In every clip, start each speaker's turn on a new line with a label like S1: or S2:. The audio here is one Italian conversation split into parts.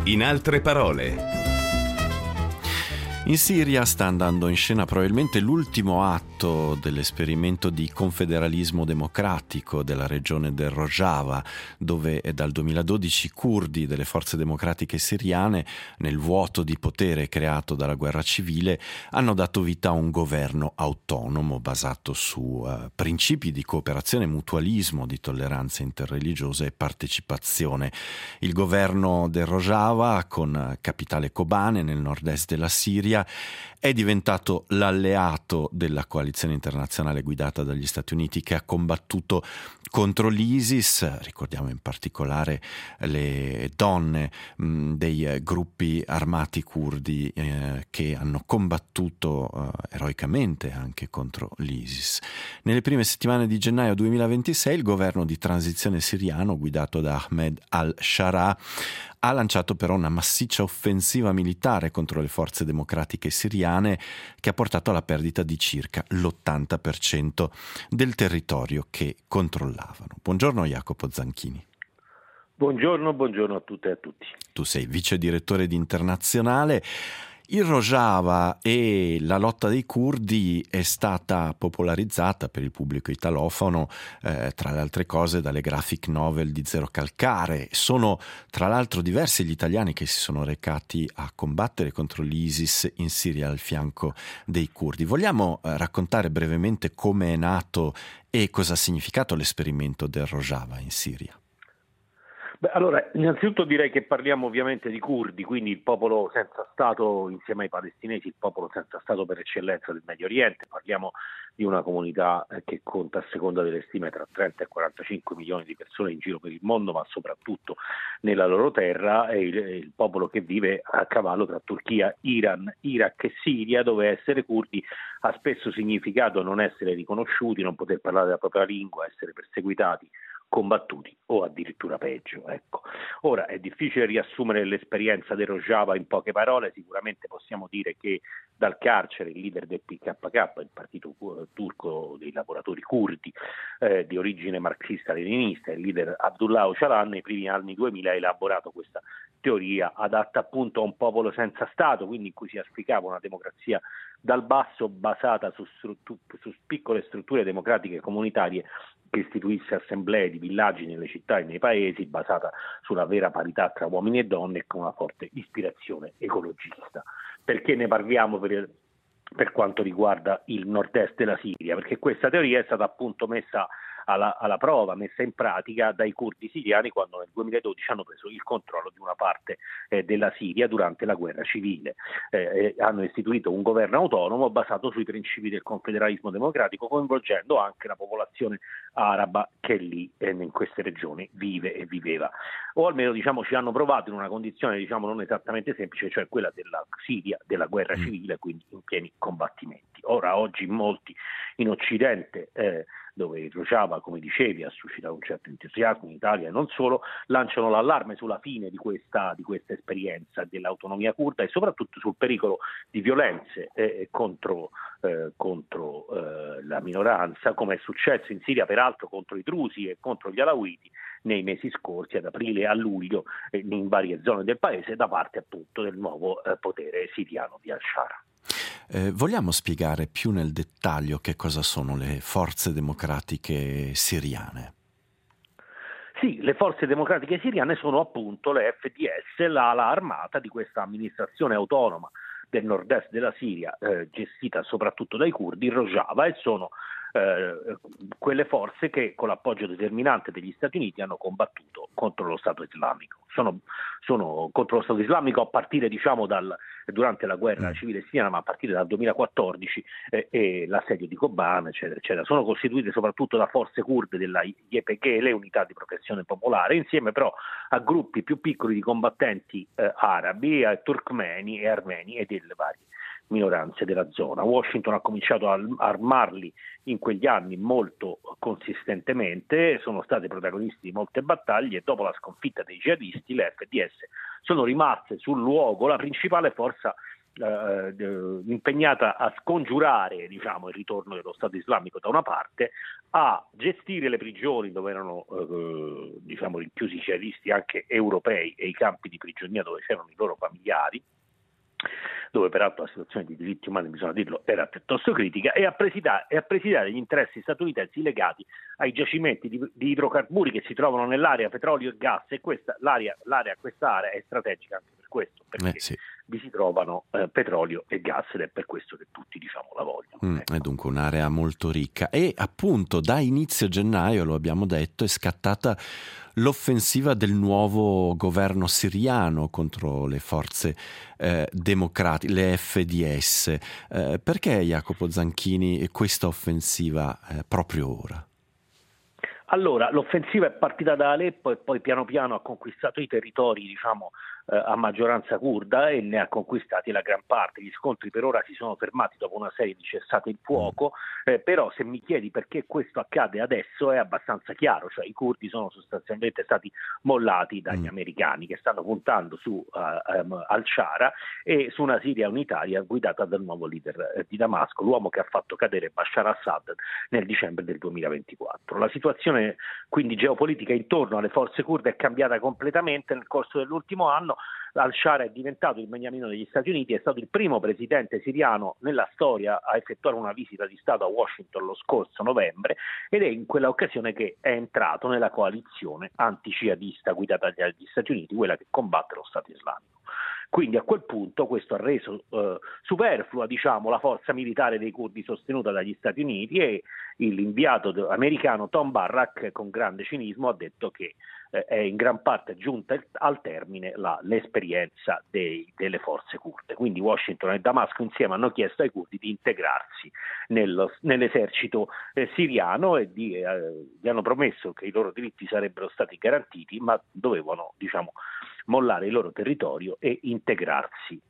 S1: In altre parole. In Siria sta andando in scena probabilmente l'ultimo atto dell'esperimento di confederalismo democratico della regione del Rojava, dove dal 2012 i curdi delle forze democratiche siriane, nel vuoto di potere creato dalla guerra civile, hanno dato vita a un governo autonomo basato su principi di cooperazione, mutualismo, di tolleranza interreligiosa e partecipazione. Il governo del Rojava, con capitale Kobane nel nord-est della Siria, è diventato l'alleato della coalizione internazionale guidata dagli Stati Uniti, che ha combattuto contro l'ISIS. Ricordiamo in particolare le donne dei gruppi armati curdi che hanno combattuto eroicamente anche contro l'ISIS. Nelle prime settimane di gennaio 2026 il governo di transizione siriano, guidato da Ahmed al-Sharaa, ha lanciato però una massiccia offensiva militare contro le forze democratiche siriane, che ha portato alla perdita di circa l'80% del territorio che controllavano. Buongiorno Jacopo Zanchini.
S2: Buongiorno a tutte e a tutti.
S1: Tu sei vice direttore di Internazionale. Il Rojava e la lotta dei curdi è stata popolarizzata per il pubblico italofono, tra le altre cose, dalle graphic novel di Zero Calcare. Sono tra l'altro diversi gli italiani che si sono recati a combattere contro l'ISIS in Siria al fianco dei curdi. Vogliamo raccontare brevemente come è nato e cosa ha significato l'esperimento del Rojava in Siria?
S2: Allora, innanzitutto direi che parliamo ovviamente di curdi, quindi il popolo senza Stato insieme ai palestinesi, il popolo senza Stato per eccellenza del Medio Oriente. Parliamo di una comunità che conta, a seconda delle stime, tra 30 e 45 milioni di persone in giro per il mondo, ma soprattutto nella loro terra. È il popolo che vive a cavallo tra Turchia, Iran, Iraq e Siria, dove essere curdi ha spesso significato non essere riconosciuti, non poter parlare la propria lingua, essere perseguitati, combattuti o addirittura peggio. Ecco. Ora è difficile riassumere l'esperienza del Rojava in poche parole. Sicuramente possiamo dire che dal carcere il leader del PKK, il partito turco dei lavoratori curdi di origine marxista-leninista, il leader Abdullah Öcalan nei primi anni 2000 ha elaborato questa teoria adatta appunto a un popolo senza Stato, quindi in cui si auspicava una democrazia dal basso basata su piccole strutture democratiche comunitarie che istituisse assemblee di villaggi nelle città e nei paesi, basata sulla vera parità tra uomini e donne e con una forte ispirazione ecologista. Perché ne parliamo per quanto riguarda il nord-est della Siria? Perché questa teoria è stata appunto messa alla prova, messa in pratica dai curdi siriani quando nel 2012 hanno preso il controllo di una parte della Siria durante la guerra civile. Hanno istituito un governo autonomo basato sui principi del confederalismo democratico, coinvolgendo anche la popolazione araba che lì in queste regioni vive e viveva, o almeno ci hanno provato in una condizione non esattamente semplice, cioè quella della Siria, della guerra civile, quindi in pieni combattimenti. Ora oggi molti in Occidente, dove il Rojava, come dicevi, ha suscitato un certo entusiasmo in Italia e non solo, lanciano l'allarme sulla fine di questa esperienza dell'autonomia curda e soprattutto sul pericolo di violenze contro la minoranza, come è successo in Siria peraltro contro i drusi e contro gli alawiti nei mesi scorsi, ad aprile e a luglio, in varie zone del paese, da parte appunto del nuovo potere siriano di al-Sharaa.
S1: Vogliamo spiegare più nel dettaglio che cosa sono le forze democratiche siriane?
S2: Sì, le forze democratiche siriane sono appunto le FDS, l'ala armata di questa amministrazione autonoma del nord-est della Siria, gestita soprattutto dai curdi, il Rojava, e sono quelle forze che con l'appoggio determinante degli Stati Uniti hanno combattuto contro lo Stato islamico. Sono contro lo Stato islamico a partire durante la guerra civile siriana, ma a partire dal 2014 e l'assedio di Kobane, eccetera, eccetera. Sono costituite soprattutto da forze kurde della YPG, le unità di protezione popolare, insieme però a gruppi più piccoli di combattenti arabi, turkmeni e armeni e delle varie minoranze della zona. Washington ha cominciato a armarli in quegli anni molto consistentemente, sono stati protagonisti di molte battaglie e dopo la sconfitta dei jihadisti le FDS sono rimaste sul luogo la principale forza impegnata a scongiurare, diciamo, il ritorno dello Stato islamico da una parte, a gestire le prigioni dove erano diciamo rinchiusi i jihadisti anche europei e i campi di prigionia dove c'erano i loro familiari, dove peraltro la situazione di diritti umani, bisogna dirlo, era piuttosto critica, e a presidiare gli interessi statunitensi legati ai giacimenti di idrocarburi che si trovano nell'area petrolio e gas, e questa area è strategica anche per questo, perché
S1: sì,
S2: vi si trovano petrolio e gas, ed è per questo che tutti, diciamo, la vogliono.
S1: È dunque un'area molto ricca, e appunto da inizio gennaio, lo abbiamo detto, è scattata l'offensiva del nuovo governo siriano contro le forze democratiche, le FDS. Perché, Jacopo Zanchini, questa offensiva proprio ora?
S2: Allora, l'offensiva è partita da Aleppo e poi piano piano ha conquistato i territori, diciamo, a maggioranza curda, e ne ha conquistati la gran parte. Gli scontri per ora si sono fermati dopo una serie di cessate il fuoco, però se mi chiedi perché questo accade adesso è abbastanza chiaro, cioè i curdi sono sostanzialmente stati mollati dagli americani, che stanno puntando su al-Shara e su una Siria unitaria guidata dal nuovo leader di Damasco, l'uomo che ha fatto cadere Bashar Assad nel dicembre del 2024. La situazione quindi geopolitica intorno alle forze kurde è cambiata completamente nel corso dell'ultimo anno. Al-Shara è diventato il beniamino degli Stati Uniti, è stato il primo presidente siriano nella storia a effettuare una visita di Stato a Washington lo scorso novembre, ed è in quella occasione che è entrato nella coalizione anti-jihadista guidata dagli Stati Uniti, quella che combatte lo Stato islamico. Quindi a quel punto questo ha reso superflua, diciamo, la forza militare dei curdi sostenuta dagli Stati Uniti, e l'inviato americano Tom Barrack, con grande cinismo, ha detto che è in gran parte giunta al termine l'esperienza delle forze kurde. Quindi Washington e Damasco insieme hanno chiesto ai curdi di integrarsi nell'esercito siriano, e gli hanno promesso che i loro diritti sarebbero stati garantiti, ma dovevano, diciamo, mollare il loro territorio e integrarsi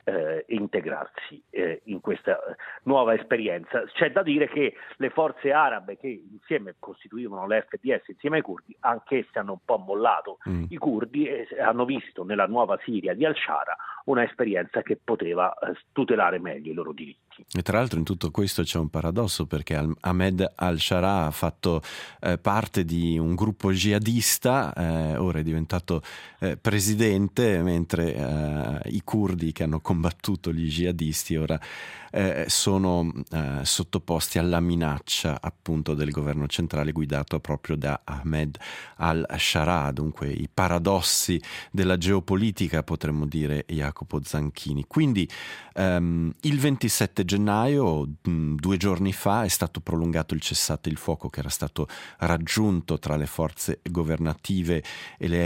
S2: in questa nuova esperienza. C'è da dire che le forze arabe, che insieme costituivano le FDS insieme ai curdi, anch'esse hanno un po' mollato i curdi e hanno visto nella nuova Siria di al-Shara una esperienza che poteva tutelare meglio i loro diritti.
S1: E tra l'altro in tutto questo c'è un paradosso, perché Ahmed al-Shara ha fatto parte di un gruppo jihadista, ora è diventato presidente, mentre i curdi che hanno combattuto gli jihadisti ora sono sottoposti alla minaccia appunto del governo centrale guidato proprio da Ahmed al-Shara. Dunque i paradossi della geopolitica, potremmo dire, Jacopo Zanchini. Quindi il 27 gennaio, 2 giorni fa, è stato prolungato il cessate il fuoco che era stato raggiunto tra le forze governative e le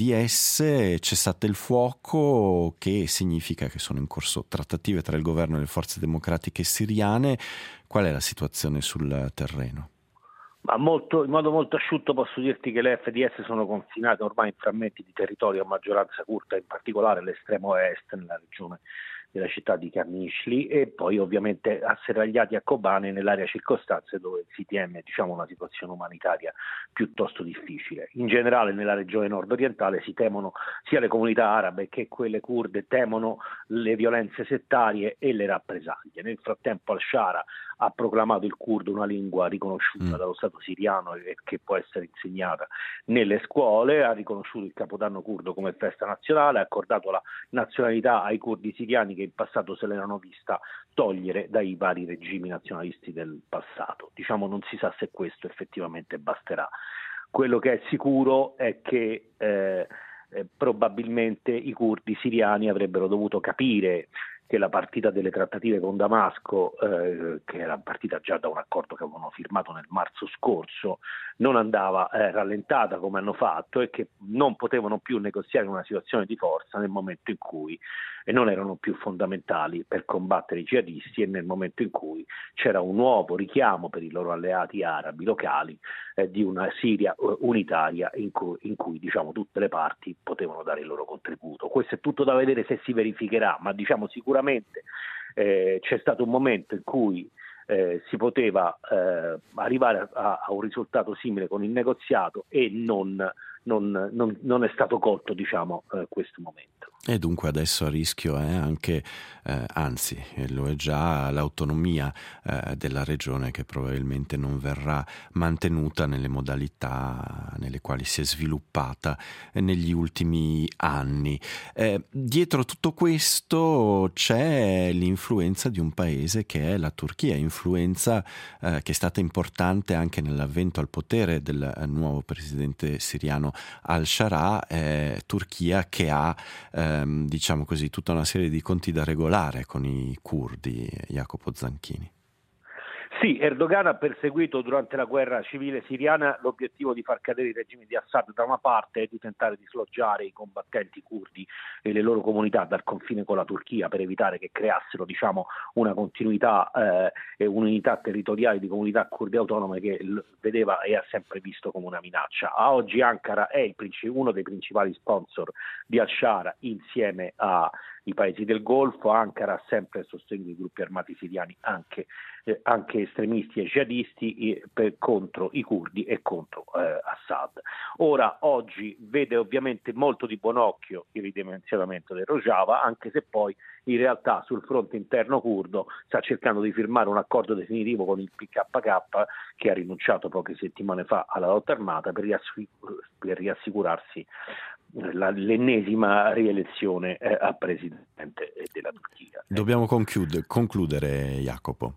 S1: FDS. Cessate il fuoco che significa che sono in corso trattative tra il governo e le forze democratiche siriane. Qual è la situazione sul terreno?
S2: Ma in modo molto asciutto posso dirti che le FDS sono confinate ormai in frammenti di territorio a maggioranza curda, in particolare l'estremo est, nella regione della città di Qamishli, e poi ovviamente asserragliati a Kobane nell'area circostante, dove si teme, diciamo, una situazione umanitaria piuttosto difficile. In generale nella regione nord-orientale si temono sia le comunità arabe che quelle kurde, temono le violenze settarie e le rappresaglie. Nel frattempo al-Shara ha proclamato il curdo una lingua riconosciuta dallo Stato siriano e che può essere insegnata nelle scuole, ha riconosciuto il Capodanno curdo come festa nazionale, ha accordato la nazionalità ai curdi siriani che in passato se l'erano vista togliere dai vari regimi nazionalisti del passato. Diciamo, non si sa se questo effettivamente basterà. Quello che è sicuro è che probabilmente i curdi siriani avrebbero dovuto capire che la partita delle trattative con Damasco, che era partita già da un accordo che avevano firmato nel marzo scorso, non andava rallentata come hanno fatto, e che non potevano più negoziare in una situazione di forza nel momento in cui non erano più fondamentali per combattere i jihadisti, e nel momento in cui c'era un nuovo richiamo per i loro alleati arabi locali di una Siria unitaria in cui diciamo tutte le parti potevano dare il loro contributo. Questo è tutto da vedere se si verificherà, ma diciamo sicuramente c'è stato un momento in cui si poteva arrivare a un risultato simile con il negoziato, e non è stato colto, diciamo, questo momento.
S1: E dunque adesso a rischio è anche, anzi lo è già, l'autonomia della regione, che probabilmente non verrà mantenuta nelle modalità nelle quali si è sviluppata negli ultimi anni. Dietro tutto questo c'è l'influenza di un paese che è la Turchia, influenza che è stata importante anche nell'avvento al potere del nuovo presidente siriano al-Shara, Turchia che ha diciamo così, tutta una serie di conti da regolare con i curdi, Jacopo Zanchini.
S2: Sì, Erdogan ha perseguito durante la guerra civile siriana l'obiettivo di far cadere il regime di Assad da una parte e di tentare di sloggiare i combattenti curdi e le loro comunità dal confine con la Turchia, per evitare che creassero, diciamo, una continuità e un'unità territoriale di comunità curde autonome che vedeva e ha sempre visto come una minaccia. A oggi Ankara è uno dei principali sponsor di al-Shara insieme ai paesi del Golfo. Ankara ha sempre sostenuto i gruppi armati siriani, anche estremisti e jihadisti, contro i curdi e contro Assad. Ora, oggi vede ovviamente molto di buon occhio il ridimensionamento del Rojava, anche se poi in realtà sul fronte interno curdo sta cercando di firmare un accordo definitivo con il PKK, che ha rinunciato poche settimane fa alla lotta armata, per riassicurarsi l'ennesima rielezione a presidente della Turchia.
S1: Dobbiamo concludere, Jacopo.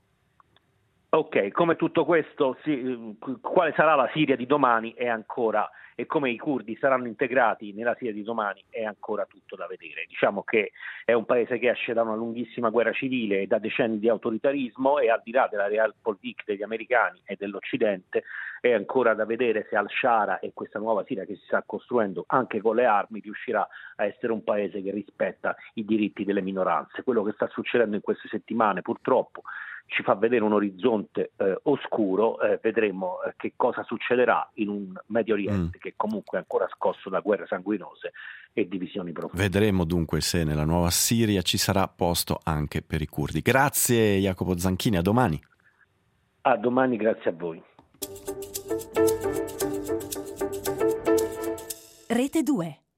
S2: Ok, come tutto questo, quale sarà la Siria di domani e come i curdi saranno integrati nella Siria di domani è ancora tutto da vedere. Diciamo che è un paese che esce da una lunghissima guerra civile e da decenni di autoritarismo, e al di là della realpolitik degli americani e dell'Occidente è ancora da vedere se al-Shara e questa nuova Siria che si sta costruendo anche con le armi riuscirà a essere un paese che rispetta i diritti delle minoranze. Quello che sta succedendo in queste settimane purtroppo ci fa vedere un orizzonte oscuro. Vedremo che cosa succederà in un Medio Oriente che comunque è ancora scosso da guerre sanguinose e divisioni profonde.
S1: Vedremo dunque se nella nuova Siria ci sarà posto anche per i curdi. Grazie Jacopo Zanchini, a domani.
S2: A domani, grazie a voi.
S3: Rete 2.